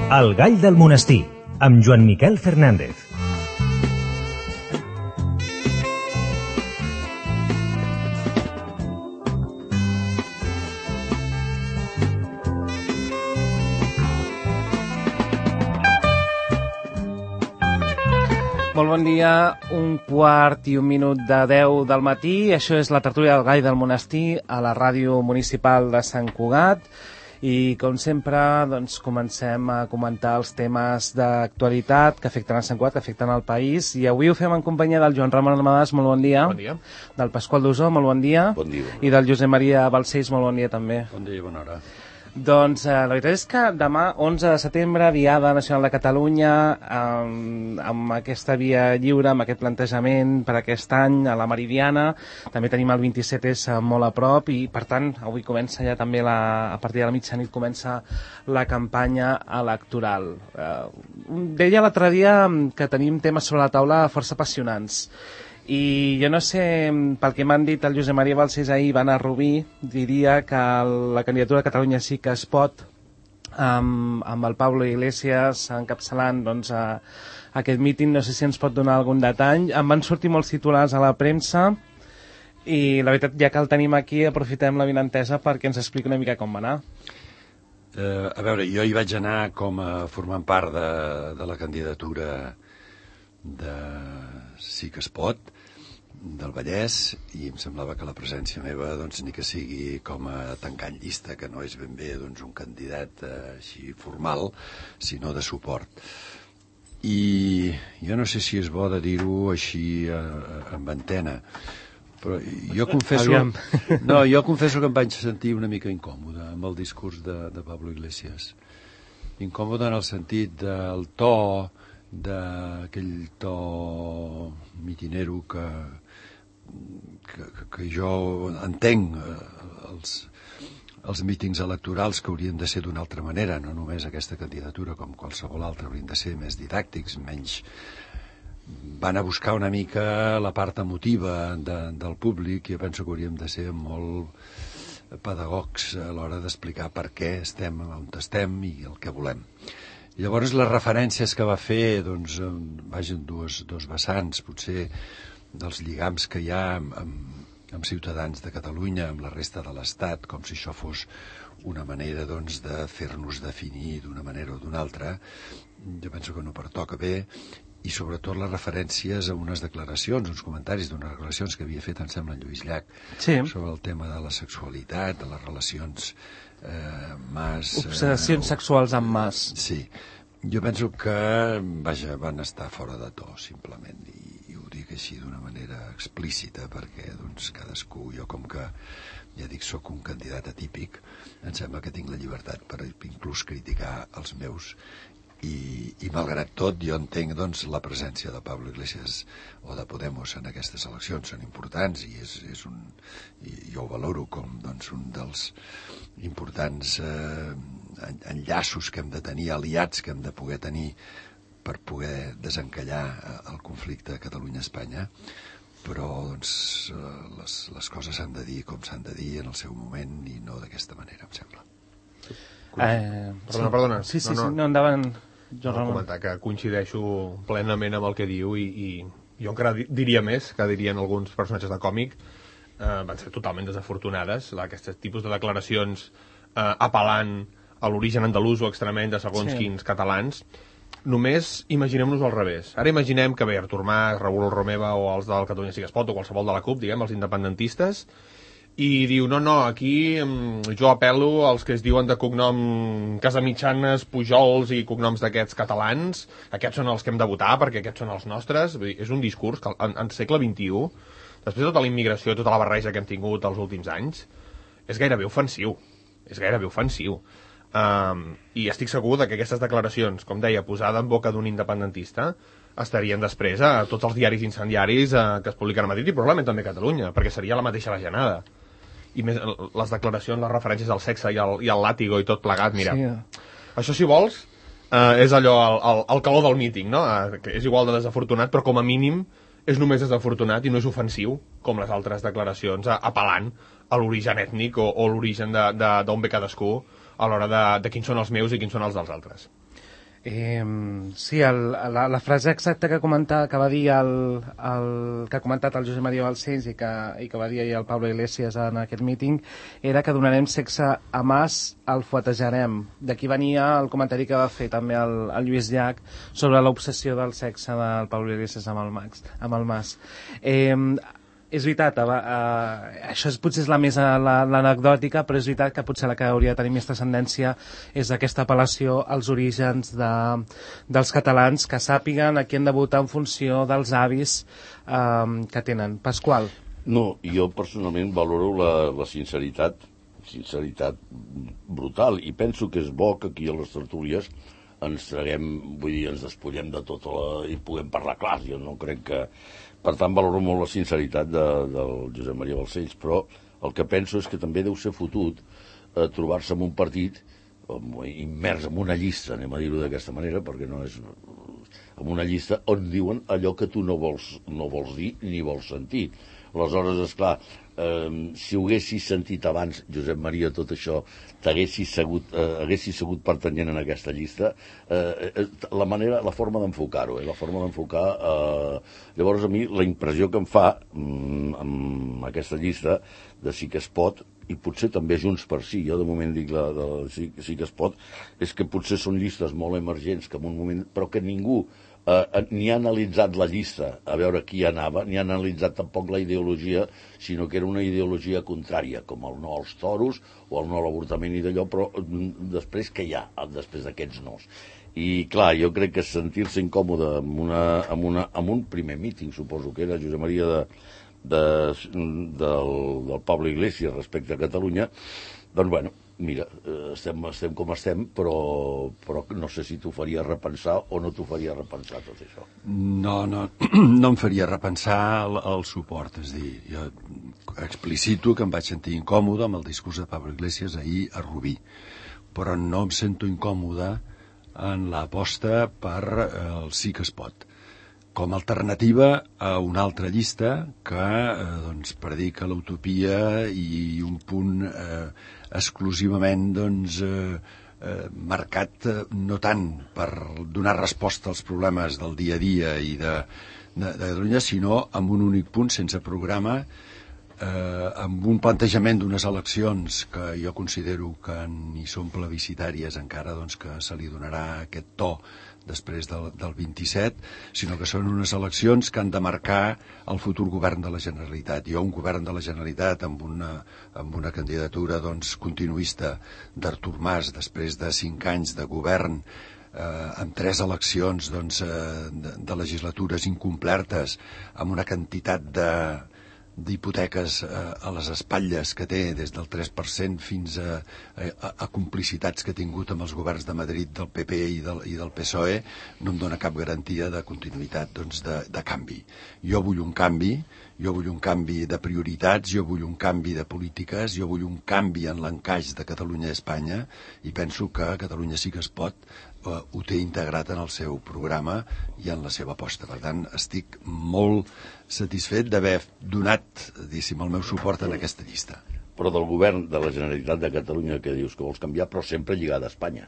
El gall del monestir, amb Joan Miquel Fernández. Molt bon dia, 1:15 de 10 del matí. Això és la tertúlia del gall del monestir a la ràdio municipal de Sant Cugat. I, com sempre, doncs, comencem a comentar els temes d'actualitat que afecten a Sant Cugat, que afecten al país. I avui ho fem en companyia del Joan Ramon Almadàs, molt bon dia. Bon dia. Del Pasqual Dusó, molt bon dia. Bon dia. I del Josep Maria Balcells, molt bon dia també. Bon dia i bona hora. Doncs la veritat és que demà, 11 de setembre, Diada Nacional de Catalunya, amb aquesta via lliure, amb aquest plantejament per aquest any a la Meridiana. També tenim el 27S molt a prop i, per tant, avui comença ja també, a partir de la mitjanit, comença la campanya electoral. Deia l'altre dia que tenim temes sobre la taula força apassionants. I jo no sé, pel que m'han dit el Josep Maria Balcells ahir, van a Rubí, diria que la candidatura de Catalunya sí que es pot, amb el Pablo Iglesias encapçalant doncs, aquest míting. No sé si ens pot donar algun detall. Em van sortir molts titulars a la premsa i la veritat, ja que el tenim aquí, aprofitem la vinentesa perquè ens expliqui una mica com va anar. A veure, jo hi vaig anar com a formant part de la candidatura de Sí que es pot, del Vallès, i em semblava que la presència meva doncs, ni que sigui com a tancant llista, que no és ben bé doncs, un candidat així formal, sinó de suport. I jo no sé si és bo de dir-ho així en antena, però jo confesso que em vaig sentir una mica incòmode amb el discurs de Pablo Iglesias. Incòmode en el sentit del to, d'aquell to mitinero que jo entenc els mítings electorals que haurien de ser d'una altra manera, no només aquesta candidatura com qualsevol altra, haurien de ser més didàctics, menys van a buscar una mica la part emotiva del públic, i jo penso que hauríem de ser molt pedagogs a l'hora d'explicar per què estem on estem i el que volem. I llavors les referències que va fer, doncs, vagin dos vessants, potser dels lligams que hi ha amb ciutadans de Catalunya, amb la resta de l'Estat, com si això fos una manera doncs, de fer-nos definir d'una manera o d'una altra. Jo penso que no pertoca bé, i sobretot les referències a unes declaracions, uns comentaris d'unes declaracions que havia fet, em sembla, en Lluís Llach, sí, sobre el tema de la sexualitat, de les relacions obsessions sexuals amb Mas. Sí, jo penso que van estar fora de to, simplement, i ho dic així d'una manera explícita, perquè doncs, cadascú, jo com que ja dic, sóc un candidat atípic, em sembla que tinc la llibertat per inclús criticar els meus. I malgrat tot jo entenc doncs, la presència de Pablo Iglesias o de Podemos en aquestes eleccions, són importants, i jo ho valoro com doncs, un dels importants enllaços que hem de tenir, aliats que hem de poder tenir per poder desencallar el conflicte Catalunya-Espanya. Però doncs, les coses s'han de dir com s'han de dir en el seu moment, i no d'aquesta manera, em sembla. Perdona. Sí, no endavant. Jo comentar que coincideixo plenament amb el que diu, i jo encara diria més, que dirien alguns personatges de còmic, van ser totalment desafortunades, aquest tipus de declaracions apel·lant a l'origen andalús o extremeny de segons quins catalans. Només imaginem-nos al revés. Ara imaginem que ve Artur Mas, Raül Romeva o els del Catalunya Sí que es pot, o qualsevol de la CUP, diguem, els independentistes, i diu, no, aquí jo apel·lo als que es diuen de cognom Casamitjanes, Pujols i cognoms d'aquests catalans, aquests són els que hem de votar perquè aquests són els nostres. Vull dir, és un discurs que en segle XXI, després de tota la immigració, tota la barreja que hem tingut els últims anys, és gairebé ofensiu. I estic segur que aquestes declaracions, com deia, posada en boca d'un independentista, estarien després a tots els diaris incendiaris que es publiquen a Madrid, i probablement també a Catalunya, perquè seria la mateixa bajanada. I més les declaracions, les referències al sexe i al làtigo i tot plegat, mira. Sí. Això, si vols, és allò, el calor del míting, no? Que és igual de desafortunat, però com a mínim és només desafortunat i no és ofensiu, com les altres declaracions, apel·lant a l'origen ètnic o l'origen d'on ve cadascú a l'hora de quins són els meus i quins són els dels altres. Sí, la frase exacta que va dir que ha comentat el Josep Maria Balcells i que va dir ahir el Pablo Iglesias en aquest míting era que donarem sexe a Mas, el fuetejarem. D'aquí venia el comentari que va fer també el Lluís Llach sobre l'obsessió del sexe del Pablo Iglesias amb el Mas. És veritat, això potser és la més l'anecdòtica, però és veritat que potser la que hauria de tenir més transcendència és aquesta apel·lació als orígens dels catalans, que sàpiguen a qui han de votar en funció dels avis que tenen. Pasqual. No, jo personalment valoro la sinceritat brutal, i penso que és bo que aquí a les tertúlies ens traguem, vull dir, ens despullem de tot i puguem parlar clar. Jo no crec que... Per tant, valoro molt la sinceritat del Josep Maria Balcells, però el que penso és que també deu ser fotut trobar-se en un partit immers en una llista, anem a dir-ho d'aquesta manera, perquè no és... en una llista on diuen allò que tu no vols dir ni vols sentir. Aleshores, esclar, si ho haguessis sentit abans, Josep Maria, tot això, haguessis segut pertanyent en aquesta llista, la forma d'enfocar-ho, la forma d'enfocar... Llavors, a mi, la impressió que em fa amb aquesta llista de Sí que es pot, i potser també Junts per Sí, jo de moment dic Sí que es pot, és que potser són llistes molt emergents, que en un moment, però que ningú ni ha analitzat la llista a veure qui anava, ni ha analitzat tampoc la ideologia, sinó que era una ideologia contrària, com el no als toros o el no a l'avortament i d'allò, però després què hi ha, després d'aquests nos? I clar, jo crec que sentir-se incòmode amb un primer míting, suposo que era Josep Maria del Pablo Iglesias respecte a Catalunya, doncs bueno, mira, estem com estem, però no sé si t'ho faria repensar o no t'ho faria repensar tot això. No em faria repensar el suport, és a dir, jo explicito que em vaig sentir incòmode amb el discurs de Pablo Iglesias ahir a Rubí, però no em sento incòmode en l'aposta per el Sí que es pot, com a alternativa a una altra llista que doncs, predica l'utopia i un punt exclusivament marcat no tant per donar resposta als problemes del dia a dia i de Catalunya, sinó amb un únic punt, sense programa, amb un plantejament d'unes eleccions que jo considero que ni són plebiscitàries encara, doncs que se li donarà aquest to després del 27, sinó que són unes eleccions que han de marcar el futur govern de la Generalitat. Jo, un govern de la Generalitat amb una candidatura doncs, continuista d'Artur Mas després de 5 anys de govern, amb 3 eleccions doncs, de legislatures incomplertes, amb una quantitat d'hipoteques a les espatlles que té, des del 3% fins a complicitats que ha tingut amb els governs de Madrid del PP i del PSOE, no em dona cap garantia de continuïtat, doncs, de canvi. Jo vull un canvi de prioritats, jo vull un canvi de polítiques, jo vull un canvi en l'encaix de Catalunya a Espanya, i penso que Catalunya Sí que es pot ho té integrat en el seu programa i en la seva aposta. Per tant, estic molt satisfet d'haver donat, diguéssim, el meu suport en aquesta llista. Però del govern de la Generalitat de Catalunya que dius que vols canviar, però sempre lligada a Espanya.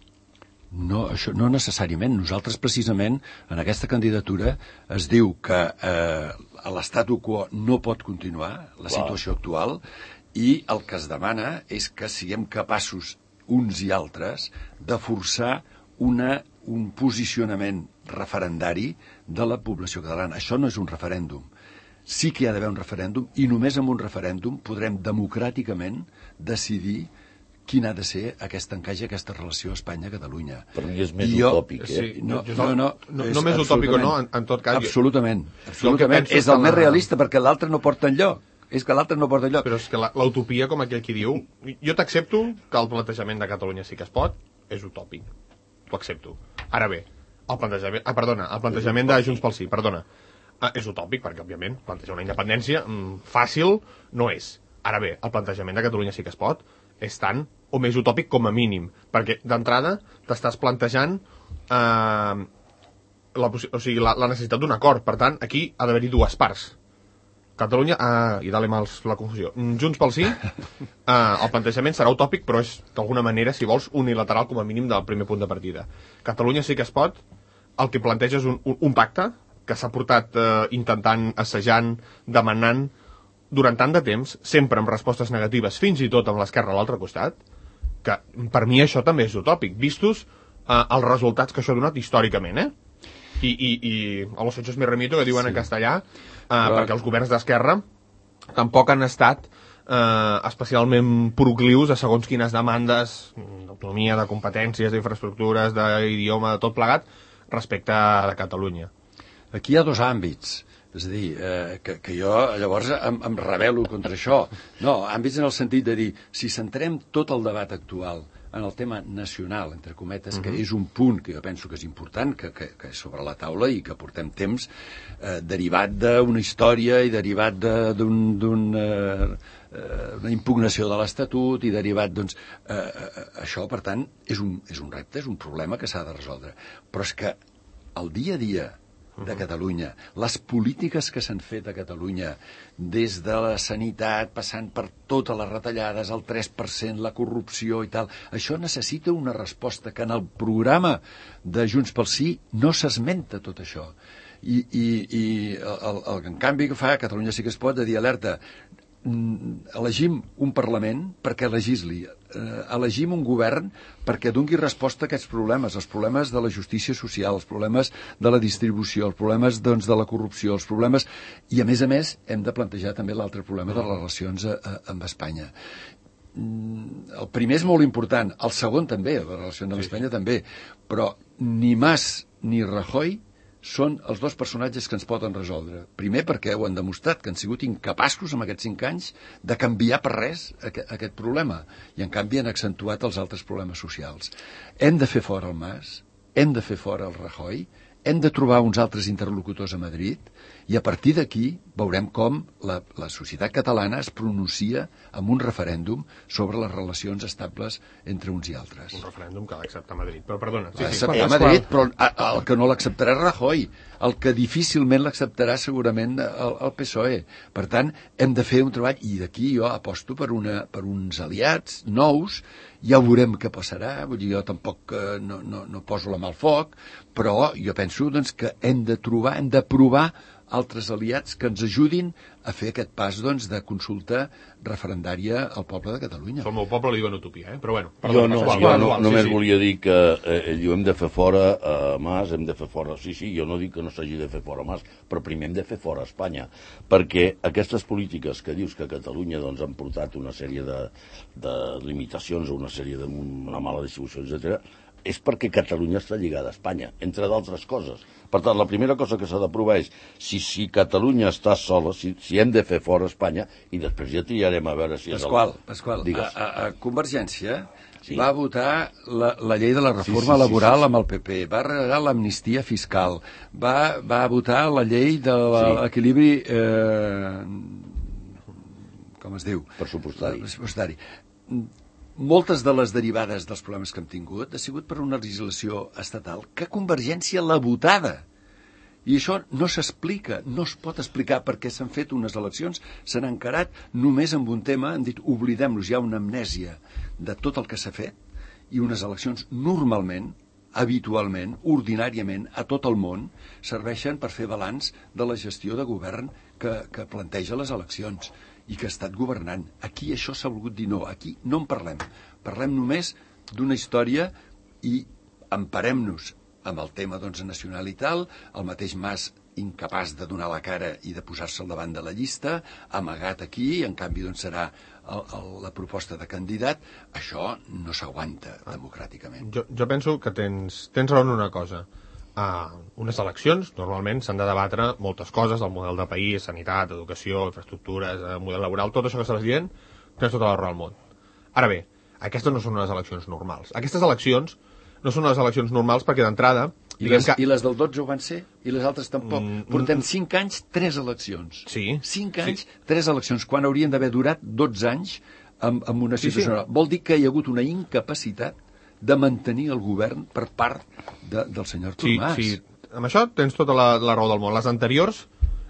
No, això no necessàriament. Nosaltres, precisament, en aquesta candidatura es diu que l'estatu quo no pot continuar, la situació actual, i el que es demana és que siguem capaços, uns i altres, de forçar un posicionament referendari de la població catalana. Això no és un referèndum. Sí que hi ha d'haver un referèndum, i només amb un referèndum podrem democràticament decidir quin ha de ser aquest encaix, aquesta relació Espanya-Catalunya. Per mi és més utòpic, Sí, no, més utòpic o no, en tot cas... Absolutament. És el més realista, perquè l'altre no porta enlloc. És que l'altre no porta enlloc. Però és que l'utopia, com aquell qui diu... Jo t'accepto que el plantejament de Catalunya Sí que es pot és utòpic. T'ho accepto. Ara bé, el plantejament de Junts pel Sí, és utòpic, perquè, òbviament, plantejar una independència fàcil no és. Ara bé, el plantejament de Catalunya Sí que es pot és tant o més utòpic com a mínim, perquè d'entrada t'estàs plantejant la necessitat d'un acord. Per tant, aquí ha d'haver-hi dues parts. Catalunya, i dale mals la confusió. Junts pel Sí, el plantejament serà utòpic, però és d'alguna manera, si vols, unilateral com a mínim del primer punt de partida. Catalunya sí que es pot, el que planteja és un pacte que s'ha portat intentant, assajant, demanant durant tant de temps, sempre amb respostes negatives, fins i tot amb l'esquerra a l'altre costat, que per mi això també és utòpic, vistos els resultats que això ha donat històricament, I a los hechos me remito, que diuen en castellà, perquè els governs d'esquerra tampoc han estat especialment proclius a segons quines demandes d'autonomia, de competències, d'infraestructures, d'idioma, de tot plegat, respecte a Catalunya. Aquí hi ha dos àmbits. És a dir, que jo llavors em rebel·lo contra això. No, àmbits en el sentit de dir, si centrem tot el debat actual en el tema nacional, entre cometes, que és un punt que jo penso que és important, que és sobre la taula i que portem temps, derivat d'una història i derivat d'una impugnació de l'Estatut i derivat, doncs, això, per tant, és un repte, és un problema que s'ha de resoldre. Però és que el dia a dia de Catalunya, les polítiques que s'han fet a Catalunya, des de la sanitat, passant per totes les retallades, el 3%, la corrupció i tal, això necessita una resposta que en el programa de Junts pel Sí no s'esmenta tot això. I en canvi que fa Catalunya sí que es pot de dir, alerta, elegim un Parlament perquè legisli, elegim un govern perquè doni resposta a aquests problemes, els problemes de la justícia social, els problemes de la distribució, els problemes doncs, de la corrupció, els problemes... I a més hem de plantejar també l'altre problema de les relacions amb Espanya. El primer és molt important, el segon també, la relació amb Espanya també, però ni Mas ni Rajoy són els dos personatges que ens poden resoldre. Primer perquè ho han demostrat, que han sigut incapaços en aquests 5 anys de canviar per res aquest problema, i en canvi han accentuat els altres problemes socials. Hem de fer fora el Mas, hem de fer fora el Rajoy, hem de trobar uns altres interlocutors a Madrid, i a partir d'aquí veurem com la societat catalana es pronuncia en un referèndum sobre les relacions estables entre uns i altres. Un referèndum que l'ha acceptat Madrid, però perdona. L'ha acceptat Madrid, però el que no l'acceptarà és Rajoy, el que difícilment l'acceptarà segurament el PSOE. Per tant, hem de fer un treball, i d'aquí jo aposto per uns aliats nous. Ja veurem què passarà, vull dir, jo tampoc no poso la mà al foc, però jo penso doncs, que hem de provar altres aliats que ens ajudin a fer aquest pas doncs, de consulta referendària al poble de Catalunya. El meu poble li diuen utopia, però bueno. Jo només volia dir que hem de fer fora Mas, hem de fer fora... Sí, jo no dic que no s'hagi de fer fora Mas, però primer hem de fer fora Espanya, perquè aquestes polítiques que dius que a Catalunya doncs, han portat una sèrie de limitacions o una sèrie d'una mala distribució, etc., és perquè Catalunya està lligada a Espanya, entre d'altres coses. Per tant, la primera cosa que s'ha de provar és si Catalunya està sola, si hem de fer fora Espanya, i després ja triarem a veure si... Pasqual, a Convergència va votar la llei de la reforma laboral amb el PP, va regar l'amnistia fiscal, va votar la llei de l'equilibri... com es diu? Pressupostari. Moltes de les derivades dels problemes que hem tingut ha sigut per una legislació estatal que Convergència l'ha votada. I això no s'explica, no es pot explicar perquè s'han fet unes eleccions, s'han encarat només amb un tema, han dit oblidem-los, hi ha una amnèsia de tot el que s'ha fet, i unes eleccions normalment, habitualment, ordinàriament, a tot el món, serveixen per fer balanç de la gestió de govern que planteja les eleccions i que ha estat governant. Aquí això s'ha volgut dir no, aquí no en parlem. Parlem només d'una història i emparem-nos amb el tema doncs, nacional i tal, el mateix Mas incapaç de donar la cara i de posar-se al davant de la llista, amagat aquí, i en canvi doncs, serà la proposta de candidat. Això no s'aguanta democràticament. Jo penso que tens raó en una cosa. Unes eleccions, normalment s'han de debatre moltes coses, el model de país, sanitat, educació, infraestructures, model laboral, tot això que estàs dient, tens tota la raó del món. Ara bé, aquestes no són unes eleccions normals. Aquestes eleccions no són unes eleccions normals perquè d'entrada... I les del 12 ho van ser? I les altres tampoc? Portem 5 anys, 3 eleccions. Sí. 5 anys, 3 eleccions, quan haurien d'haver durat 12 anys amb una situació... Sí. Vol dir que hi ha hagut una incapacitat de mantenir el govern per part del senyor Artur Mas. Sí, amb això tens tota la raó del món. Les anteriors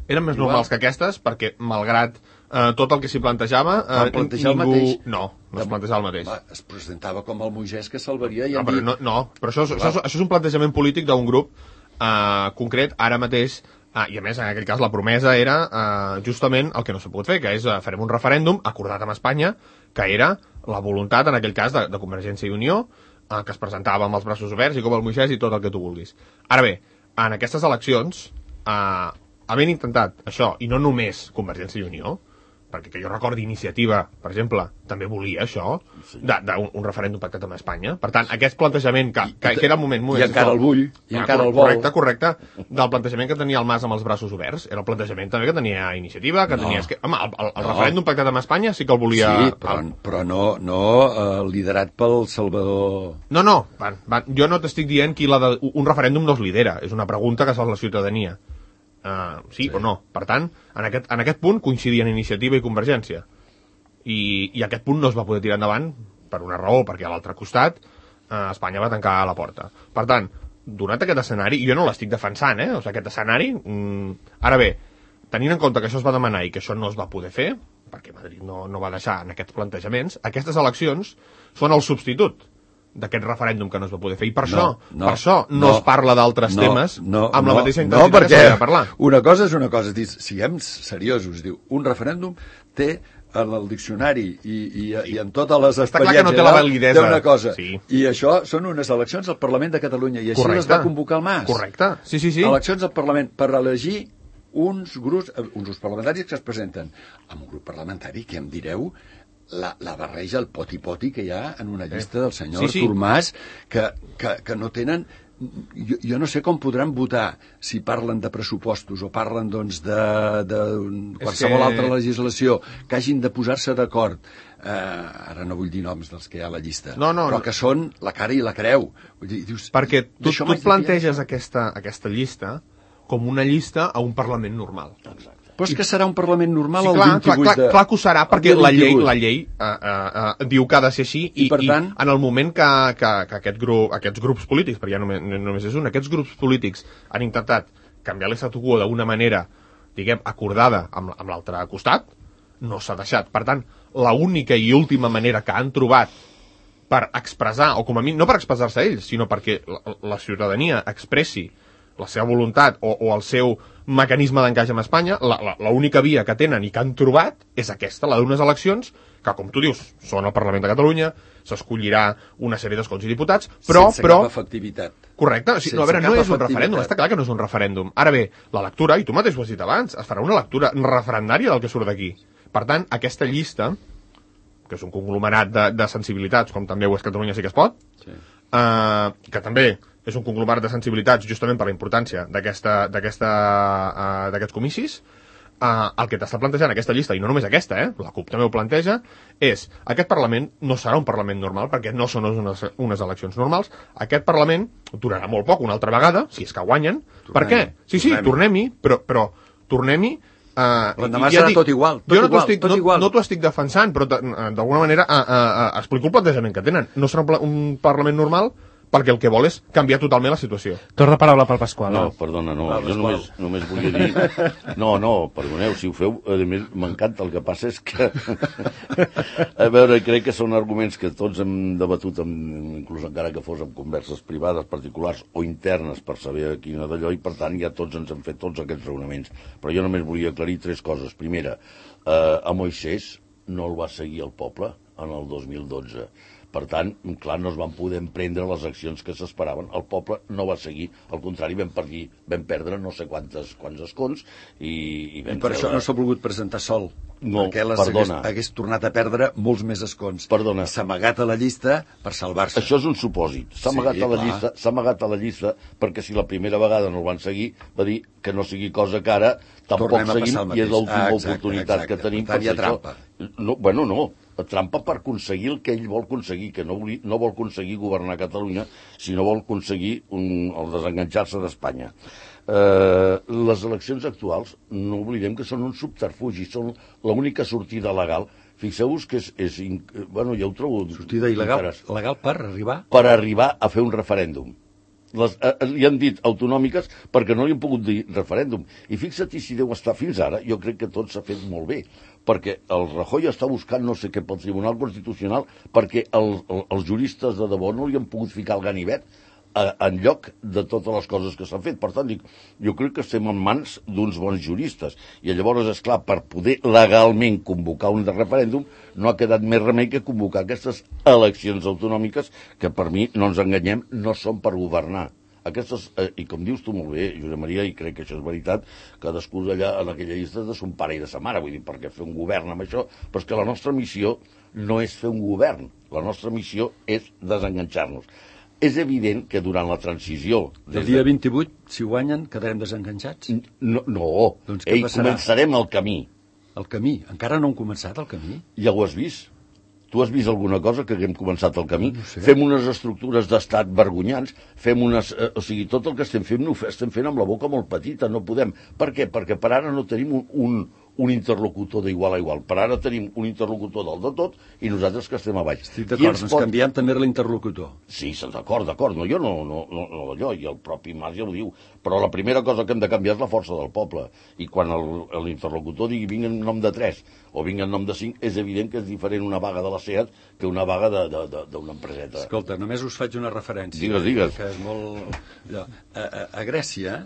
eren més normals que aquestes, perquè malgrat tot el que s'hi plantejava, plantejar el mateix. No es plantejava el mateix. Es presentava com el Moisès que salvaria i però això és un plantejament polític d'un grup concret, ara mateix, i a més en aquell cas la promesa era justament el que no s'ha pogut fer, que és farem un referèndum acordat amb Espanya, que era la voluntat en aquell cas de Convergència i Unió, que es presentava amb els braços oberts i com el Moisès i tot el que tu vulguis. Ara bé, en aquestes eleccions, havent intentat això, i no només Convergència i Unió, perquè que jo recordi Iniciativa, per exemple, també volia això, d'un referèndum pactat amb Espanya. Per tant, aquest plantejament que era el moment... I encara el vull, i encara el vol. Correcte, del plantejament que tenia el Mas amb els braços oberts, era el plantejament també que tenia Iniciativa, que tenia... Home, el referèndum pactat amb Espanya sí que el volia... Sí, però no liderat pel Salvador... No, jo no t'estic dient qui un referèndum no es lidera, és una pregunta que fa la ciutadania. Sí o no. Per tant, en aquest punt coincidien Iniciativa i Convergència. I aquest punt no es va poder tirar endavant per una raó, perquè a l'altre costat Espanya va tancar la porta. Per tant, donat aquest escenari, jo no l'estic defensant, o sigui, aquest escenari... Ara bé, tenint en compte que això es va demanar i que això no es va poder fer, perquè Madrid no va deixar en aquests plantejaments, aquestes eleccions són el substitut d'aquest referèndum que no es va poder fer. I per això no es parla d'altres temes amb la mateixa intensitat que s'hauria de parlar. Una cosa és una cosa, siguem seriosos, diu, un referèndum té en el diccionari i en totes les experiències no té la validesa. Una cosa. Sí. I això són unes eleccions al Parlament de Catalunya i així les va convocar el Mas. Correcte, sí. Eleccions al Parlament per elegir uns grups parlamentaris que es presenten. Amb un grup parlamentari, què em direu? La barreja, el poti-poti que hi ha en una llista del senyor Artur Mas, que no tenen... Jo no sé com podran votar si parlen de pressupostos o parlen doncs, de qualsevol altra legislació, que hagin de posar-se d'acord. Ara no vull dir noms dels que hi ha a la llista, però que són la cara i la creu. Vull dir, dius, perquè tu planteges aquesta llista com una llista a un Parlament normal. Exacte. Però és que serà un Parlament normal el 28 de... Clar que ho serà, perquè la llei diu que ha de ser així i per tant, en el moment que aquests grups polítics, perquè ja només és un, aquests grups polítics han intentat canviar l'statu quo d'una manera, diguem, acordada amb l'altre costat, no s'ha deixat. Per tant, l'única i última manera que han trobat per expressar, o com a mínim, no per expressar-se ells, sinó perquè la ciutadania expressi la seva voluntat o el seu mecanisme d'encaix amb Espanya, l'única via que tenen i que han trobat és aquesta, la d'unes eleccions que, com tu dius, són al Parlament de Catalunya, s'escollirà una sèrie d'escons i diputats, però... Sense cap efectivitat. Correcte, no és un referèndum, està clar que no és un referèndum. Ara bé, la lectura, i tu mateix ho has dit abans, es farà una lectura referendària del que surt d'aquí. Per tant, aquesta llista, que és un conglomerat de sensibilitats, com també ho és Catalunya sí que es pot, que també és un conglomerat de sensibilitats justament per la importància d'aquests comicis, el que t'està plantejant aquesta llista, i no només aquesta, la CUP també ho planteja, és aquest Parlament no serà un Parlament normal, perquè no són unes eleccions normals. Aquest Parlament durarà molt poc, una altra vegada, si és que guanyen. Per què? Sí, tornem-hi, però tornem-hi. L'endemà serà tot igual. No t'ho estic defensant, però d'alguna manera explico el plantejament que tenen. No serà un Parlament normal, perquè el que vol és canviar totalment la situació. Torna paraula pel Pasqual. No, perdona, jo només volia dir... No, perdoneu, si ho feu, a més, m'encanta, el que passa és que... A veure, crec que són arguments que tots hem debatut, inclús encara que fos en converses privades, particulars o internes, per saber quina d'allò, i per tant ja tots ens hem fet tots aquests raonaments. Però jo només volia aclarir 3 coses. Primera, a Moisès no el va seguir el poble en el 2012. Per tant, clar, no es van poder emprendre les accions que s'esperaven. El poble no va seguir, al contrari, vam perdre no sé quants escons i per això no s'ha volgut presentar sol. No, perquè hagués tornat a perdre molts més escons. Perdona. S'ha amagat a la llista per salvar-se. Això és un supòsit. S'ha amagat a la llista perquè si la primera vegada no el van seguir, va dir que no sigui cosa que ara tampoc seguim i és l'última oportunitat que tenim. Per tant, hi ha trampa. No, trampa per aconseguir el que ell vol aconseguir, que no vol aconseguir governar Catalunya, sinó vol aconseguir el desenganxar-se d'Espanya. Les eleccions actuals, no oblidem que són un subterfugi, són l'única sortida legal. Fixeu-vos que jo ho trobo... Sortida il·legal per arribar? Per arribar a fer un referèndum. li han dit autonòmiques perquè no li han pogut dir referèndum. I fixa't si deu estar fins ara, jo crec que tot s'ha fet molt bé, perquè el Rajoy està buscant no sé què pel Tribunal Constitucional perquè els juristes de debò no li han pogut ficar el ganivet en lloc de totes les coses que s'han fet. Per tant, dic, jo crec que estem en mans d'uns bons juristes. I llavors, és clar, per poder legalment convocar un referèndum, no ha quedat més remei que convocar aquestes eleccions autonòmiques que, per mi, no ens enganyem, no són per governar. Aquestes, i com dius tu molt bé, Josep Maria, i crec que això és veritat, cadascú allà en aquella llista de son pare i de sa mare, vull dir, perquè fer un govern amb això, però és que la nostra missió no és fer un govern, la nostra missió és desenganxar-nos. És evident que durant la transició... El dia 28, si guanyen, quedarem desenganxats? No, doncs què passarà? Començarem el camí. El camí? Encara no hem començat el camí? Ja ho has vist? Tu has vist alguna cosa que haguem començat el camí? No sé. Fem unes estructures d'estat vergonyants, fem unes... o sigui, tot el que estem fent ho estem fent amb la boca molt petita, no podem. Per què? Perquè per ara no tenim un interlocutor d'igual a igual. Per ara tenim un interlocutor del de tot i nosaltres que estem a baix. Estic d'acord, ens canviem també l'interlocutor. Sí, d'acord, no, jo no allò, i el propi Mas ja ho diu, però la primera cosa que hem de canviar és la força del poble, i quan l'interlocutor digui vinga en nom de 3 o vinga en nom de 5, és evident que és diferent una vaga de la SEAT que una vaga d'una empreseta. Escolta, només us faig una referència. Digues. Que és molt... A Grècia,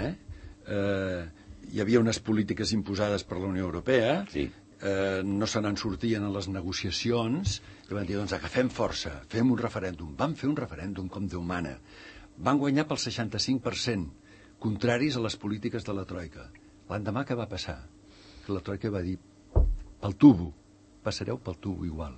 hi havia unes polítiques imposades per la Unió Europea, sí. No se n'en sortien a les negociacions, i van dir, doncs agafem força, fem un referèndum. Van fer un referèndum com Déu mana. Van guanyar pel 65%, contraris a les polítiques de la Troika. L'endemà què va passar? Que la Troika va dir, pel tubo, passareu pel tubo igual.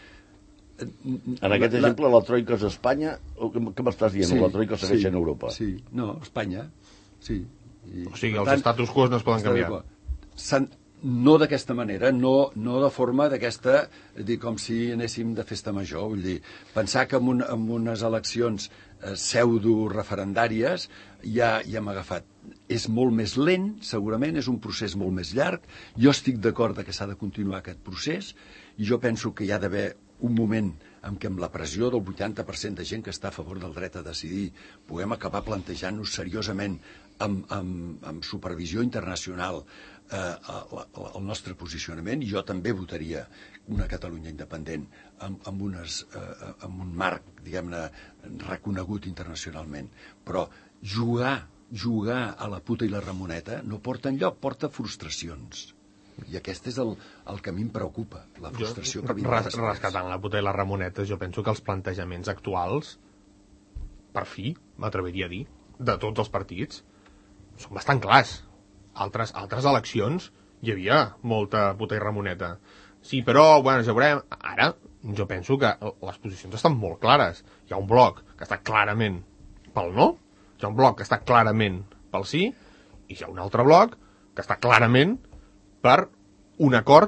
En aquest exemple, la Troika és Espanya? Què m'estàs dient? Sí, la Troika segueix en Europa? Sí, no, Espanya, sí. O sigui, els status quo no es poden canviar. No d'aquesta manera, no de forma d'aquesta, com si anéssim de festa major. Vull dir, pensar que en unes eleccions pseudo-referendàries ja hem agafat. És molt més lent, segurament, és un procés molt més llarg. Jo estic d'acord que s'ha de continuar aquest procés i jo penso que hi ha d'haver un moment en què amb la pressió del 80% de gent que està a favor del dret a decidir puguem acabar plantejant-nos seriosament amb supervisió internacional el nostre posicionament. Jo també votaria una Catalunya independent amb un marc, diguem-ne, reconegut internacionalment. Però jugar a la puta i la ramoneta no porta enlloc, porta frustracions. I aquest és el que a mi em preocupa, la frustració que vindrà després. Rescatant la puta i la ramoneta, jo penso que els plantejaments actuals, per fi, m'atreviria a dir, de tots els partits, són bastant clars. Altres eleccions hi havia molta puta i ramoneta. Sí, però, bueno, ja veurem. Ara, jo penso que les posicions estan molt clares. Hi ha un bloc que està clarament pel no, hi ha un bloc que està clarament pel sí, i hi ha un altre bloc que està clarament per un acord,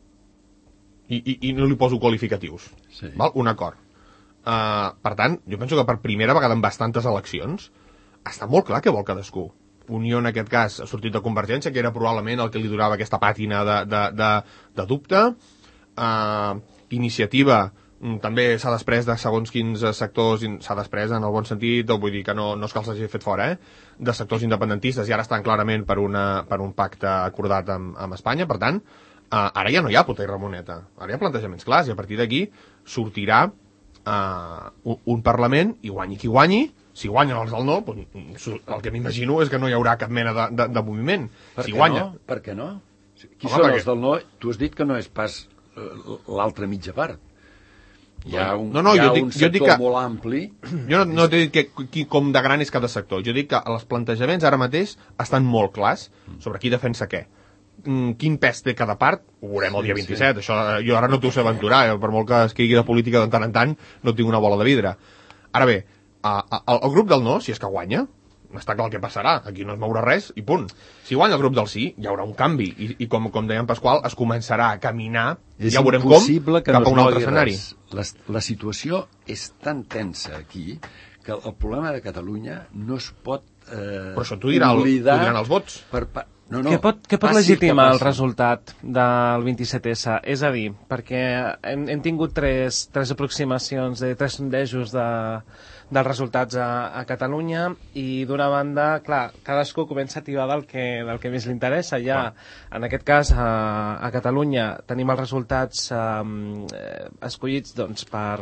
i no li poso qualificatius, sí. Val? Un acord. Per tant, jo penso que per primera vegada en bastantes eleccions està molt clar què vol cadascú. Unió, en aquest cas, ha sortit de Convergència, que era probablement el que li donava aquesta pàtina de dubte. Iniciativa també s'ha desprès de segons quins sectors, s'ha desprès en el bon sentit, vull dir que no és que els hagi fet fora, de sectors independentistes, i ara estan clarament per un pacte acordat amb Espanya. Per tant, ara ja no hi ha puta i ramoneta, ara hi ha plantejaments clars, i a partir d'aquí sortirà un Parlament, i guanyi qui guanyi. Si guanyen els del no, el que m'imagino és que no hi haurà cap mena de moviment. Si guanya. Per què no? Qui són els del no? Tu has dit que no és pas l'altra mitja part. Hi ha un sector molt ampli. Jo no t'he dit com de gran és cada sector. Jo dic que els plantejaments ara mateix estan molt clars sobre qui defensa què. Quin pes té cada part, ho veurem el dia 27. Això, jo ara no t'ho sé aventurar, per molt que es quedi de política de tant en tant, no tinc una bola de vidre. Ara bé, el grup del no, si és que guanya, està clar el que passarà, aquí no es mourà res i punt. Si guanya el grup del sí, hi haurà un canvi, i com deia en Pasqual, es començarà a caminar, ja veurem com, cap a un altre escenari. La situació és tan tensa aquí que el problema de Catalunya no es pot però això t'ho diran els vots. Què pot legitimar el resultat del 27S? És a dir, perquè hem tingut tres aproximacions, tres sondejos dels resultats a Catalunya, i d'una banda, clar, cadascú comença a tibar del que més li interessa. Ja, en aquest cas, a Catalunya tenim els resultats escollits doncs,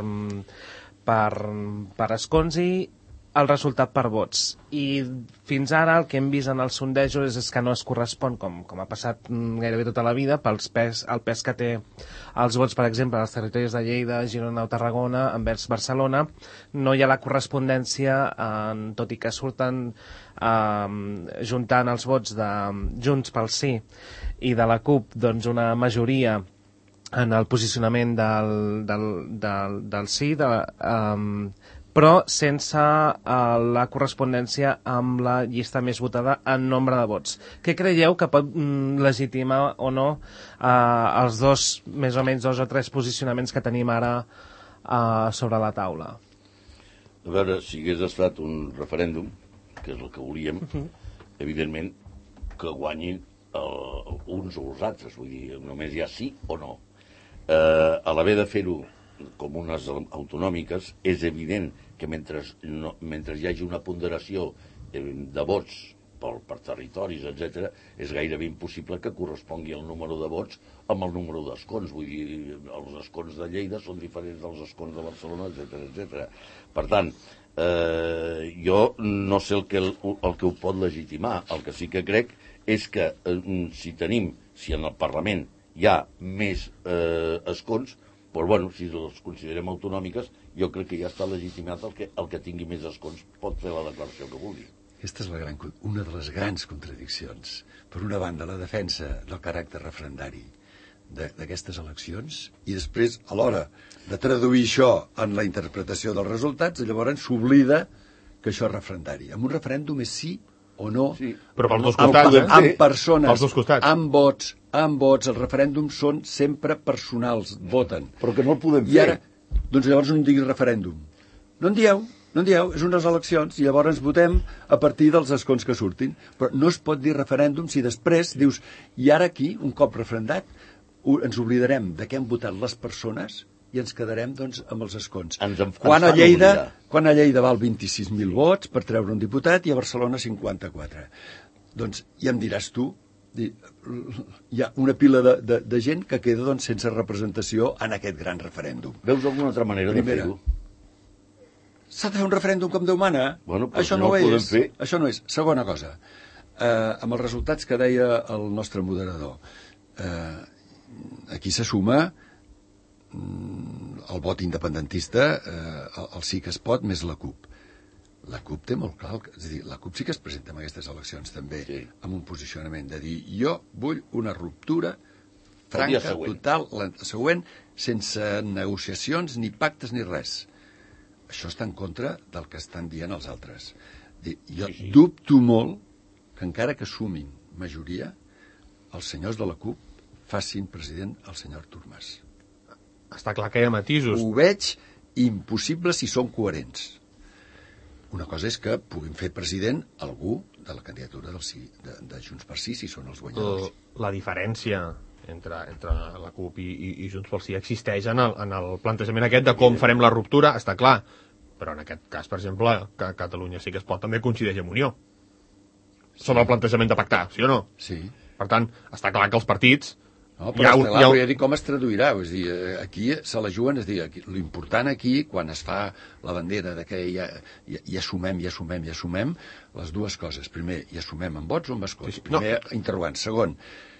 per escons i el resultat per vots. I fins ara el que hem vist en els sondejos és que no es correspon, com ha passat gairebé tota la vida, el pes que té els vots, per exemple, als territoris de Lleida, Girona o Tarragona envers Barcelona. No hi ha la correspondència, tot i que surten juntant els vots de Junts pel Sí i de la CUP, doncs una majoria en el posicionament del sí, però sense la correspondència amb la llista més votada en nombre de vots. Què creieu que pot legitimar o no els més o menys dos o tres posicionaments que tenim ara sobre la taula? A veure, si hagués estat un referèndum, que és el que volíem, evidentment que guanyin uns o els altres, vull dir, només hi ha sí o no. A l'haver de fer-ho com unes autonòmiques, és evident que mentre hi hagi una ponderació de vots per territoris, etc., és gairebé impossible que correspongui el número de vots amb el número d'escons. Vull dir, els escons de Lleida són diferents dels escons de Barcelona, etc. Per tant, jo no sé el que ho pot legitimar. El que sí que crec és que si en el Parlament hi ha més escons, doncs, bueno, si els considerem autonòmiques, jo crec que ja està legitimat el que tingui més escons pot fer la declaració que vulgui. Aquesta és una de les grans contradiccions. Per una banda, la defensa del caràcter referendari d'aquestes eleccions, i després, a l'hora de traduir això en la interpretació dels resultats, llavors s'oblida que això és referendari. En un referèndum és sí o no, sí, però pels dos costats, amb persones, pels dos costats, amb vots, els referèndums són sempre personals, voten. Però que no el podem fer. I ara, doncs llavors no en diguis referèndum. No en dieu, és unes eleccions, i llavors votem a partir dels escons que surtin. Però no es pot dir referèndum si després dius, i ara aquí, un cop referendat, ens oblidarem de què han votat les persones i ens quedarem, doncs, amb els escons. Quan a Lleida val 26.000 vots per treure un diputat i a Barcelona 54. Doncs ja em diràs tu, hi ha una pila de gent que queda, doncs, sense representació en aquest gran referèndum. Veus alguna altra manera de fer-ho? S'ha de fer un referèndum com Déu mana? Bueno, això no és. Això no és. Segona cosa, amb els resultats que deia el nostre moderador, aquí se suma el vot independentista, el sí que es pot, més la CUP. La CUP té molt clar, és a dir, la CUP sí que es presenta en aquestes eleccions també, sí, amb un posicionament de dir, jo vull una ruptura franca, total, la següent, sense negociacions, ni pactes, ni res. Això està en contra del que estan dient els altres. Jo dubto molt que encara que sumin majoria, els senyors de la CUP facin president el senyor Artur Mas. Està clar que hi ha matisos. Ho veig impossible si són coherents. Una cosa és que puguin fer president algú de la candidatura de Junts per Sí, si són els guanyadors. La diferència entre la CUP i Junts pel Sí existeix en el plantejament aquest de com farem la ruptura, està clar. Però en aquest cas, per exemple, que Catalunya sí que es pot, també coincideix amb Unió. Sobre el plantejament de pactar, sí o no? Sí. Per tant, està clar que els partits... No, però però ja dic com es traduirà. És dir, aquí se la juguen, és dir, l'important aquí, quan es fa la bandera de que ja sumem, les dues coses. Primer, ja sumem amb vots o amb escons. Primer, interrogant. Segon,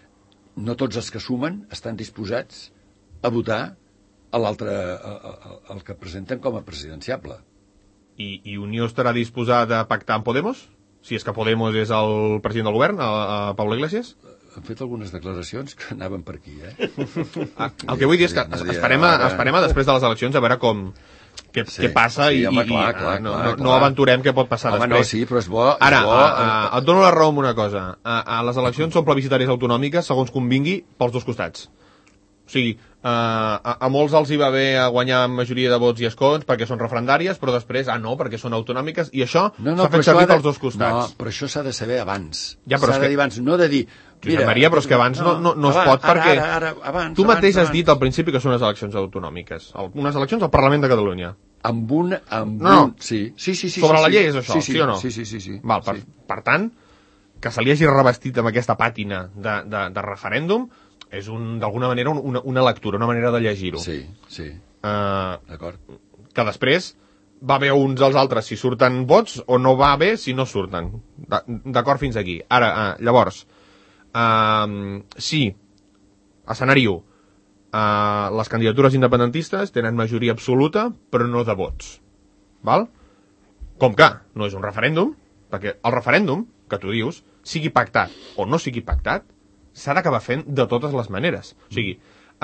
no tots els que sumen estan disposats a votar a l'altre, el que presenten com a presidenciable. I Unió estarà disposada a pactar amb Podemos? Si és que Podemos és el president del govern, a Pablo Iglesias? Han fet algunes declaracions que anaven per aquí, El que vull dir és que esperem a després de les eleccions a veure què passa i no aventurem què pot passar després. No, sí, però és bo... Ara, et dono la raó en una cosa. A les eleccions són plebiscitàries autonòmiques segons convingui pels dos costats. O sigui, a molts els hi va bé guanyar majoria de vots i escons perquè són referendàries, però després, no, perquè són autonòmiques, i això s'ha fet servir pels dos costats. No, però això s'ha de saber abans. S'ha de dir abans, no de dir... Josep Maria, però és que abans no es pot perquè... Tu mateix has dit al principi que són unes eleccions autonòmiques, unes eleccions al Parlament de Catalunya. Amb un... Sí. Sobre la llei és això, sí o no? Sí. Val, per tant, que se li hagi revestit amb aquesta pàtina de referèndum és d'alguna manera una lectura, una manera de llegir-ho. Sí. D'acord. Que després va bé uns als altres si surten vots o no va bé si no surten. D'acord fins aquí. Ara, llavors, sí, escenari 1. Les candidatures independentistes tenen majoria absoluta, però no de vots. Val? Com que no és un referèndum, perquè el referèndum, que tu dius, sigui pactat o no sigui pactat, s'ha d'acabar fent de totes les maneres. O sigui,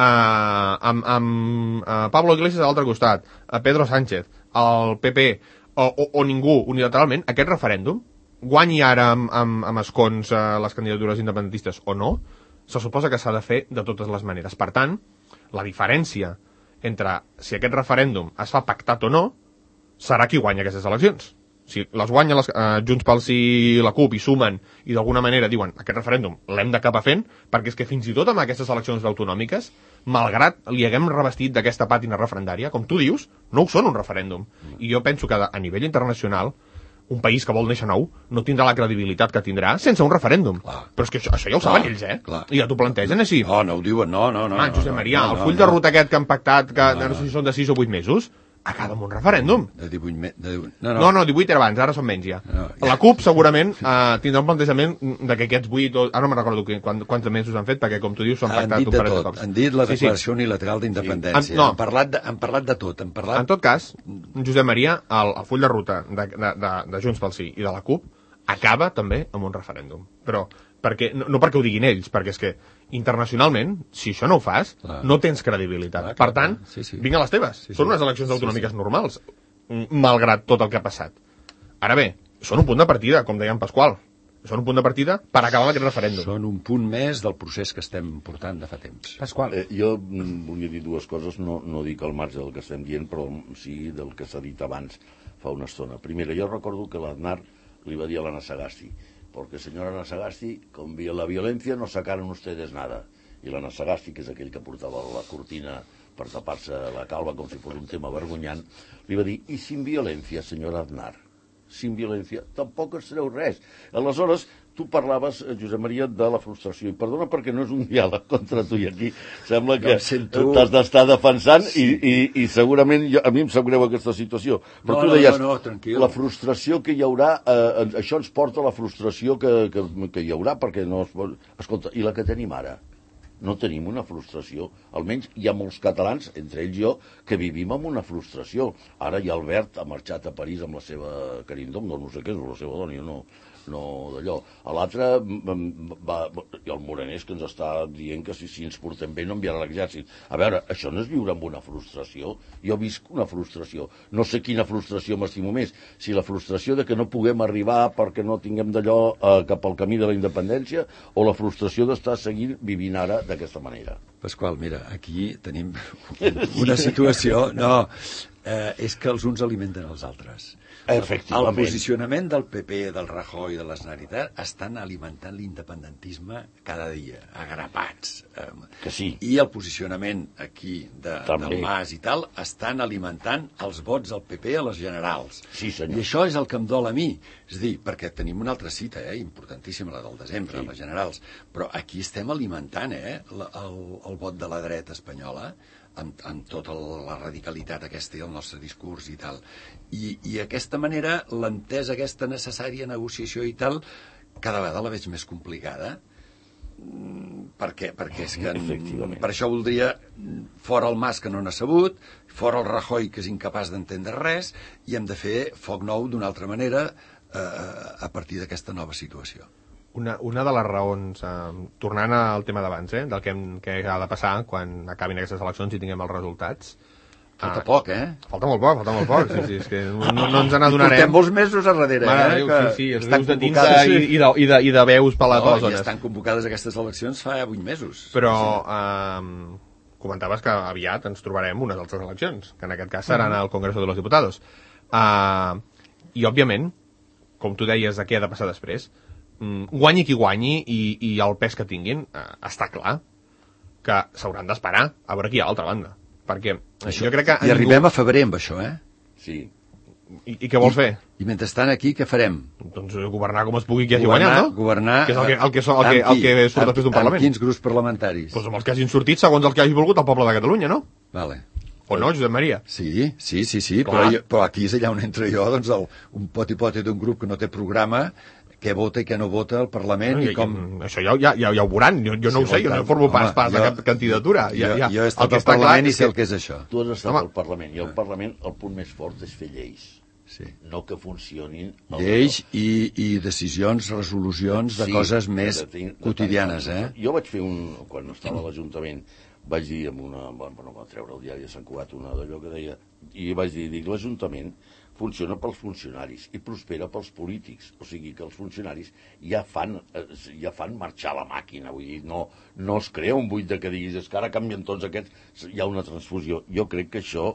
amb Pablo Iglesias a l'altre costat, a Pedro Sánchez, al PP, o ningú unilateralment, aquest referèndum, guanyi ara amb escons les candidatures independentistes o no, se suposa que s'ha de fer de totes les maneres. Per tant, la diferència entre si aquest referèndum es fa pactat o no serà qui guanya aquestes eleccions. Si les guanya Junts pel Sí i la CUP i sumen i d'alguna manera diuen aquest referèndum l'hem d'acabar fent, perquè és que fins i tot amb aquestes eleccions autonòmiques, malgrat li haguem revestit d'aquesta pàtina referendària, com tu dius, no ho són un referèndum. I jo penso que a nivell internacional un país que vol néixer nou no tindrà la credibilitat que tindrà sense un referèndum. Clar. Però és que això ja ho saben ells, Clar. I ja t'ho plantegen així. No ho diuen, no. Josep Maria, el full de ruta aquest que han pactat, que no sé si són de 6 o 8 mesos, acaba amb un referèndum. De 18 mesos. No, 18 era abans, ara són menys ja. La CUP segurament tindrà un plantejament de que aquests 8, ara no me'n recordo quants mesos han fet, perquè com tu dius s'han pactat un parell de cops. Han dit la declaració unilateral d'independència. Han parlat de tot. En tot cas, Josep Maria, el full de ruta de Junts pel Sí i de la CUP acaba també amb un referèndum. Però no perquè ho diguin ells, perquè és que internacionalment, si això no ho fas, no tens credibilitat. Per tant, vinga a les teves. Són unes eleccions autonòmiques normals, malgrat tot el que ha passat. Ara bé, són un punt de partida, com deia en Pasqual. Són un punt de partida per acabar amb aquest referèndum. Són un punt més del procés que estem portant de fa temps. Pasqual. Jo volia dir dues coses, no dic al marge del que estem dient, però sí del que s'ha dit abans fa una estona. Primera, jo recordo que l'Aznar li va dir a l'Anna Sagasti, porque señora Ana Sagasti, con la violencia no sacaron ustedes nada. I l'Anna Sagasti, que és aquell que portava la cortina per tapar-se la calva com si fos un tema vergonyant, li va dir, i sin violencia, señora Aznar, sin violencia, tampoc es treu res. Aleshores, tu parlaves, Josep Maria, de la frustració, i perdona perquè no és un diàleg contra tu, i aquí sembla que t'has d'estar defensant, i segurament a mi em sap greu aquesta situació, però tu deies, la frustració que hi haurà, això ens porta a la frustració que hi haurà, perquè no es pot... Escolta, i la que tenim ara? No tenim una frustració. Almenys hi ha molts catalans, entre ells jo, que vivim amb una frustració. Ara ja Albert ha marxat a París amb la seva Carindom, no sé què és, la seva dona, no d'allò. A l'altre, el Morenés, que ens està dient que si ens portem bé no enviarà l'exèrcit. A veure, això no és viure amb una frustració. Jo visc una frustració. No sé quina frustració m'estimo més. Si la frustració de que no puguem arribar perquè no tinguem d'allò cap al camí de la independència, o la frustració d'estar seguint vivint ara d'aquesta manera. Pasqual, mira, aquí tenim una situació... No, és que els uns alimenten els altres. El posicionament del PP, del Rajoy, de l'Aznar i tal, estan alimentant l'independentisme cada dia, agrapats. Que sí. I el posicionament aquí del Mas i tal estan alimentant els vots del PP a les generals. Sí, senyor. I això és el que em dol a mi. És a dir, perquè tenim una altra cita, importantíssima, la del desembre, les generals, però aquí estem alimentant el vot de la dreta espanyola, amb tota la radicalitat aquesta i el nostre discurs i tal. I aquesta manera, l'entesa aquesta necessària negociació i tal, cada vegada la veig més complicada, perquè és que per això voldria fora el Mas, que no n'ha sabut, fora el Rajoy, que és incapaç d'entendre res, i hem de fer foc nou d'una altra manera a partir d'aquesta nova situació. Una de les raons, tornant al tema d'abans, del que ha de passar quan acabin aquestes eleccions i tinguem els resultats. Falta poc, Falta molt poc, sí, és que no ens n'adonarem. Portem molts mesos a darrere, sí, estan convocades i de veus pelatòsones. I estan convocades aquestes eleccions fa 8 mesos. Però comentaves que aviat ens trobarem unes altres eleccions, que en aquest cas seran al Congreso de los Diputados. I, òbviament, com tu deies, de què ha de passar després, guanyi qui guanyi i el pes que tinguin, està clar que s'hauran d'esperar a veure qui hi ha a l'altra banda. Perquè jo crec que... I arribem a febrer amb això, Sí. I què vol fer? I mentrestant aquí què farem? Doncs governar com es pugui qui hagi guanyat, no? Governar... Que és el que surt després d'un Parlament. Amb quins grups parlamentaris? Doncs amb els que hagin sortit segons el que hagi volgut el poble de Catalunya, no? Vale. O no, Josep Maria? Sí, però aquí és allà on entro jo, doncs un poti-poti d'un grup que no té programa, què vota i què no vota al Parlament i com... Això ja ho veuran, jo no ho sé, jo no formo pas de cap candidatura. Jo he estat al Parlament i sé el que és això. Tu has estat al Parlament, i al Parlament el punt més fort és fer lleis. Sí. No que funcionin... Lleis i decisions, resolucions de coses més quotidianes, Jo vaig fer quan estava a l'Ajuntament, vaig dir amb una... Bueno, va treure el diari de Sant Cugat una d'allò que deia, i vaig dir, l'Ajuntament funciona pels funcionaris i prospera pels polítics. O sigui que els funcionaris ja fan marxar la màquina. Vull dir, no es crea un buit de que diguis és que ara canvien tots aquests, hi ha una transfusió. Jo crec que això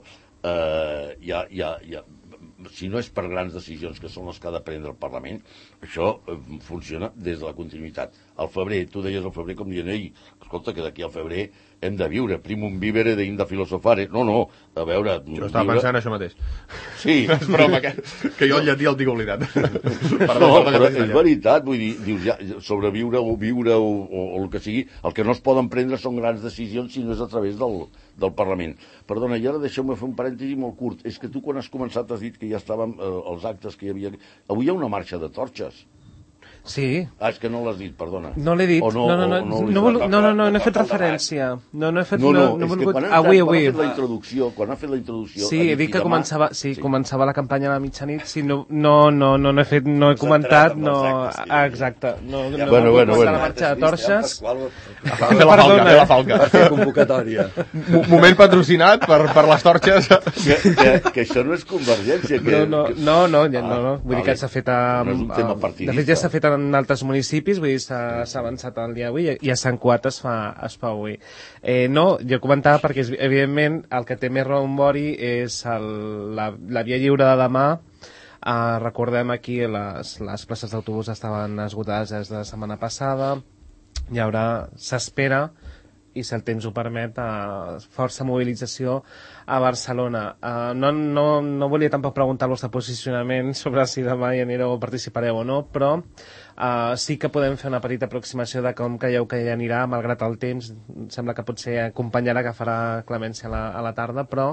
si no és per grans decisions que són les que ha de prendre el Parlament, això funciona des de la continuïtat. Al febrer, tu deies al febrer com dient, ei, escolta, que d'aquí al febrer hem de viure, primum vivere deim de filosofare. No, a veure... Jo estava pensant això mateix. Sí. És broma, que jo el llatí el tinc oblidat. Però és veritat, vull dir, dius, ja, sobreviure o viure o el que sigui, el que no es poden prendre són grans decisions si no és a través del Parlament. Perdona, i ara deixeu-me fer un parèntesi molt curt. És que tu quan has començat has dit que ja estàvem els actes que hi havia... Avui hi ha una marxa de torxes. Sí. És que no l'has dit, perdona. No l'he dit. No he fet referència. No he fet... Avui. Quan ha fet la introducció... Sí, he dit que començava la campanya a la mitjanit. Sí, no he fet, no he comentat, no... Exacte. Bueno. La marxa de torxes. Fer la falca. Per fer convocatòria. Moment patrocinat per les torxes. Que això no és convergència. No. Vull dir que s'ha fet... No és un tema partidista. De fet, ja s'ha fet en altres municipis, vull dir, s'ha avançat el dia avui i a Sant Cugat es fa avui. Jo comentava perquè, evidentment, el que té més rebombori és la via lliure de demà. Recordem aquí les places d'autobús estaven esgotades des de la setmana passada. Hi haurà, s'espera, i si el temps ho permet, força mobilització a Barcelona. No volia tampoc preguntar el vostre posicionament sobre si demà hi anireu o participareu o no, però sí que podem fer una petita aproximació de com creieu que hi anirà, malgrat el temps. Sembla que potser acompanyarà, que farà clemència a la tarda, però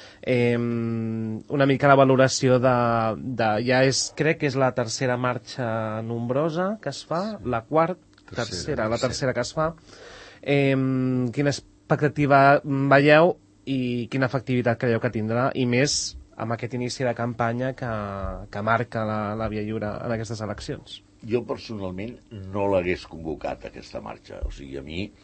una mica la valoració crec que és la tercera marxa nombrosa que es fa, la tercera que es fa. Quina expectativa veieu i quina efectivitat creieu que tindrà, i més amb aquest inici de campanya que marca la via lliure en aquestes eleccions? Jo personalment no l'hagués convocat, aquesta marxa. O sigui, a mi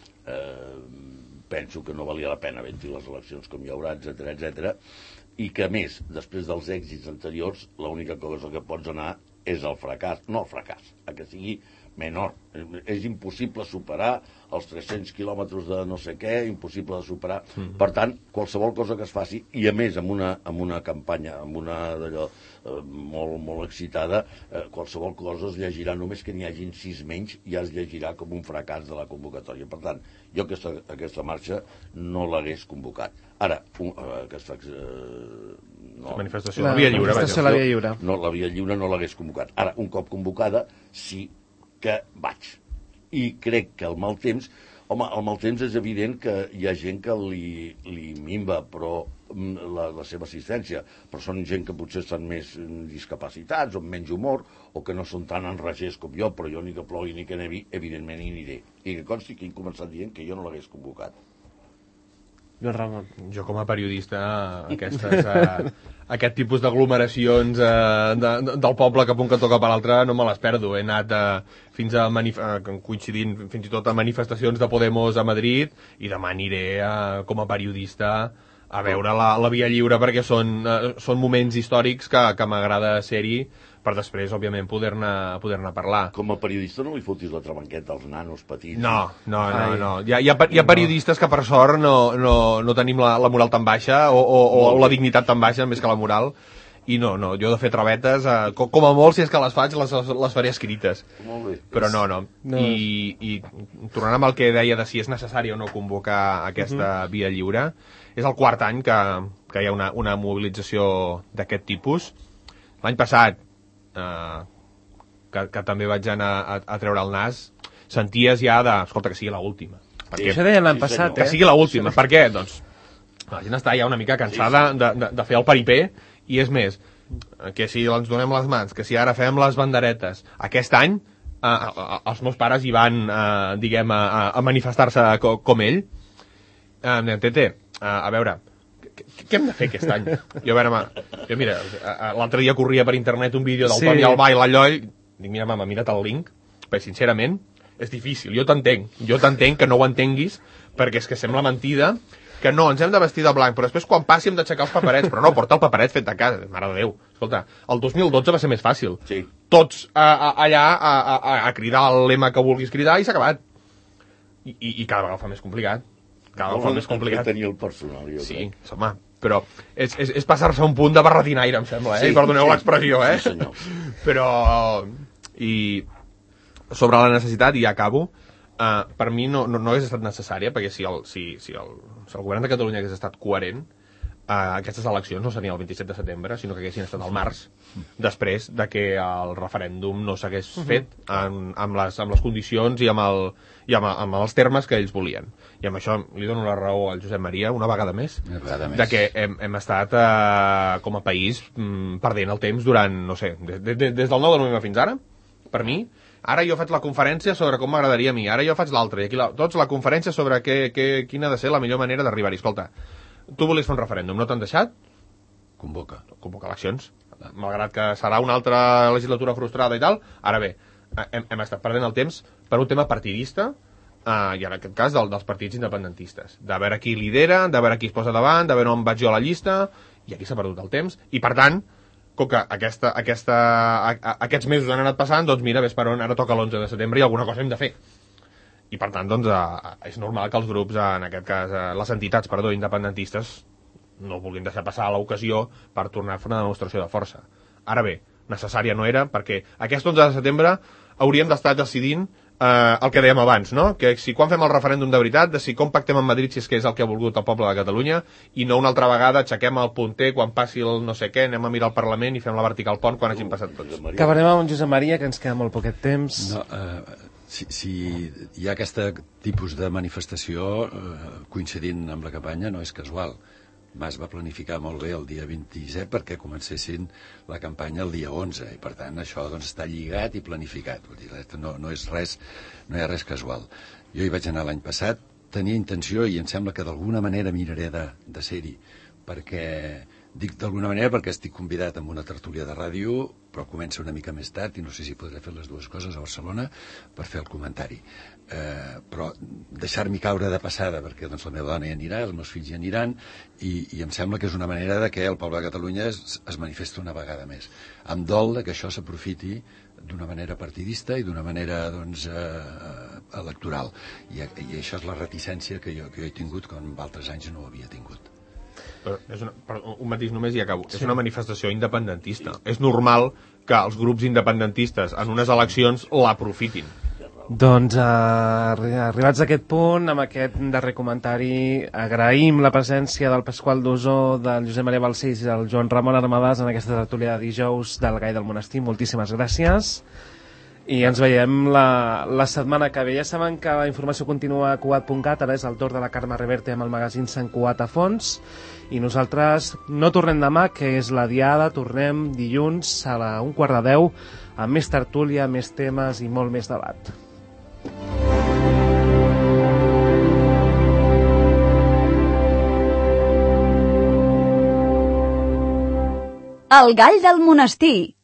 penso que no valia la pena haver-hi les eleccions com hi haurà, etc, i que, a més, després dels èxits anteriors, l'única cosa que pots anar és el fracàs, no el fracàs, a que sigui menor. És impossible superar els 300 quilòmetres de no sé què, impossible de superar. Per tant, qualsevol cosa que es faci, i a més amb una campanya, amb una d'allò molt excitada, qualsevol cosa es llegirà, només que n'hi hagin 6 menys, ja es llegirà com un fracàs de la convocatòria. Per tant, jo aquesta marxa no l'hagués convocat. Ara, aquesta manifestació, la via lliure. No, la via lliure no l'hagués convocat. Ara, un cop convocada, sí que vaig. I crec que el mal temps és evident que hi ha gent que li minva però la seva assistència, però són gent que potser estan més discapacitats o amb menys humor, o que no són tan enragers com jo, però jo ni que plogui ni que nevi, evidentment hi aniré. I que consti que he començat dient que jo no l'hagués convocat. Joan Ramon. Jo com a periodista aquest tipus d'aglomeracions del poble cap un cantó cap a l'altre no me les perdo. He anat coincidint fins i tot a manifestacions de Podemos a Madrid i demà aniré com a periodista a veure la via lliure perquè són moments històrics que m'agrada ser-hi per després, òbviament, poder-ne parlar. Com a periodista no li fotis la trabanqueta als nanos petits. No. Hi ha periodistes que, per sort, no tenim la moral tan baixa o la dignitat tan baixa, més que la moral, i no, jo de fer travetes, com a molt, si és que les faig, les faré escrites. Molt bé. Però no. I tornant amb el que deia de si és necessari o no convocar aquesta via lliure, és el quart any que hi ha una mobilització d'aquest tipus. L'any passat, que també vaig anar a treure el nas, senties ja escolta, que sigui l'última. Això deien l'any passat, que sigui l'última. Per què? Doncs la gent està ja una mica cansada de fer el paripé, i és més, que si ens donem les mans, que si ara fem les banderetes. Aquest any els meus pares hi van, diguem, a manifestar-se com ell. Tete, a veure, què hem de fer aquest any? Jo, mira, l'altre dia corria per internet un vídeo del Toni Albà i l'Alloy, dic, mira, mama, mira't el link, perquè sincerament és difícil, jo t'entenc que no ho entenguis, perquè és que sembla mentida, que no, ens hem de vestir de blanc, però després quan passi hem d'aixecar els paperets, però no, porta el paperet fet a casa, mare de Déu. Escolta, el 2012 va ser més fàcil. Sí. Tots allà a cridar el lema que vulguis cridar i s'ha acabat. I cada vegada fa més complicat. Cada vegada fa més complicat. Tenir el personal, jo crec. Sí, home, però és passar-se un punt de barretinaire, em sembla, eh? Sí, perdoneu l'expressió, eh? Sí, senyor. Però, i sobre la necessitat, i ja acabo, per mi no hagués estat necessària, perquè si el govern de Catalunya hagués estat coherent, aquestes eleccions no serien el 27 de setembre, sinó que haguessin estat al març, després de que el referèndum no s'hagués fet amb les condicions i amb els termes que ells volien. I amb això li dono la raó al Josep Maria una vegada més, de que hem estat com a país perdent el temps durant, no sé, des del 9 de novembre fins ara, per mi. Ara jo faig la conferència sobre com m'agradaria a mi, ara jo faig l'altra, i aquí tots la conferència sobre quina ha de ser la millor manera d'arribar-hi. Escolta, tu volies fer un referèndum, no t'han deixat? Convoca eleccions, malgrat que serà una altra legislatura frustrada i tal. Ara bé, hem estat perdent el temps per un tema partidista, i en aquest cas dels partits independentistes, de veure qui lidera, de veure qui es posa davant, de veure on vaig jo a la llista, i aquí s'ha perdut el temps, i per tant, com que aquests mesos han anat passant, doncs mira, ves per on, ara toca l'11 de setembre i alguna cosa hem de fer. I per tant, doncs, és normal que els grups, en aquest cas, les entitats, independentistes, no vulguin deixar passar l'ocasió per tornar a fer una demostració de força. Ara bé, necessària no era, perquè aquest 11 de setembre hauríem d'estar decidint el que dèiem abans, no? Que si quan fem el referèndum de veritat, de si com pactem amb Madrid si és que és el que ha volgut el poble de Catalunya, i no una altra vegada aixequem el punter quan passi el no sé què, anem a mirar el Parlament i fem la vertical pont quan hagin passat tots. Acabarem amb Josep Maria, que ens queda molt poquet temps. No, si hi ha aquest tipus de manifestació coincidint amb la campanya, no és casual. Mas va planificar molt bé el dia 27 perquè comencessin la campanya el dia 11, i per tant això doncs, està lligat i planificat. Vull dir, no hi ha res casual. Jo hi vaig anar l'any passat, tenia intenció, i em sembla que d'alguna manera miraré de ser-hi, perquè dic d'alguna manera perquè estic convidat amb una tertúlia de ràdio, però comença una mica més tard i no sé si podré fer les dues coses a Barcelona per fer el comentari. Però deixar-m'hi caure de passada, perquè doncs, la meva dona hi anirà, els meus fills hi aniran, i em sembla que és una manera de que el poble de Catalunya es manifesti una vegada més. Em dol que això s'aprofiti d'una manera partidista i d'una manera doncs, electoral. I això és la reticència que jo he tingut quan en altres anys no ho havia tingut. Un matís només i acabo. És una manifestació independentista. És normal que els grups independentistes en unes eleccions l'aprofitin. Doncs arribats a aquest punt, amb aquest darrer comentari, agraïm la presència del Pasqual Dosó, del Josep Maria Balcells i del Joan Ramon Armadàs en aquesta tertúlia de dijous del Gai del Monestir. Moltíssimes gràcies. I ens veiem la setmana que ve. Ja saben que la informació continua a Cugat.cat, ara és el torn de la Carme Reverte amb el magazín Sant Cugat a fons, i nosaltres no tornem demà, que és la diada, tornem dilluns a la 11:45 amb més tertúlia, més temes i molt més debat. El Gall del Monestir.